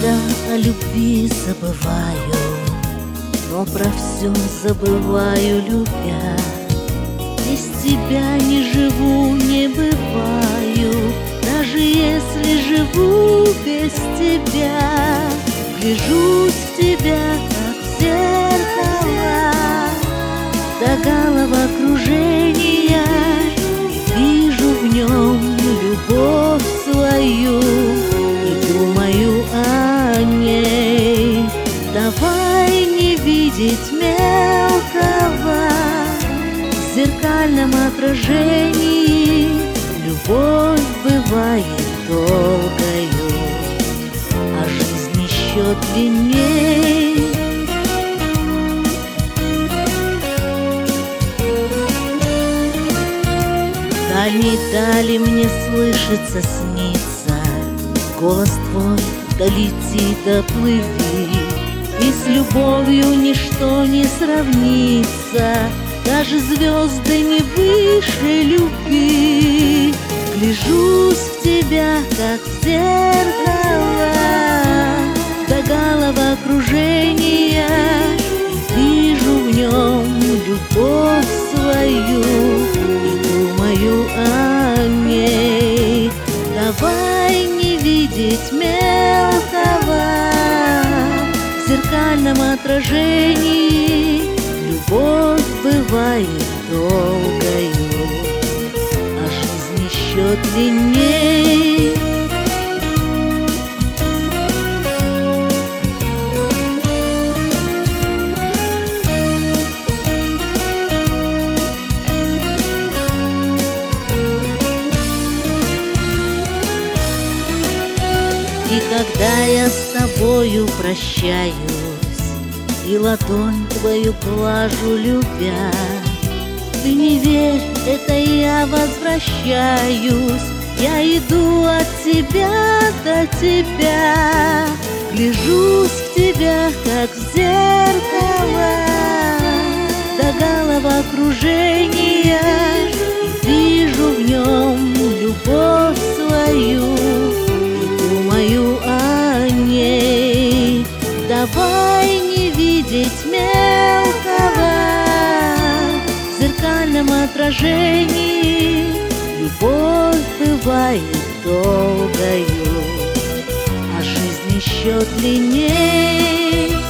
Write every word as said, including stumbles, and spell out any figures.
Иногда о любви забываю, но про все забываю, любя. Без тебя не живу, не бываю, даже если живу без тебя. Гляжусь в тебя, как в зеркало, до головокружения, вижу в нем любовь свою и думаю о ней. Давай не видеть мелкого в зеркальном отражении. Любовь бывает долгою, а жизнь еще длинней. Дальней дали мне слышится, снится голос твой, долети, доплыви. И с любовью ничто не сравнится, даже звезды не выше любви. Гляжусь в тебя, как в зеркало, до головокружения, вижу в нем любовь свою и думаю о ней. Давай не видеть мелкого в зеркальном отражении. Любовь бывает долгою, а жизнь еще длинней. И когда я с тобою прощаюсь и ладонь твою глажу, любя, ты не верь, это я возвращаюсь. Я иду от тебя до тебя, гляжусь в тебя, как в зеркало, до головокружения, и вижу в нем любовь свою и думаю о ней. Давай не видеть мелкого в зеркальном отражении. Любовь бывает долгою, а жизнь еще длинней.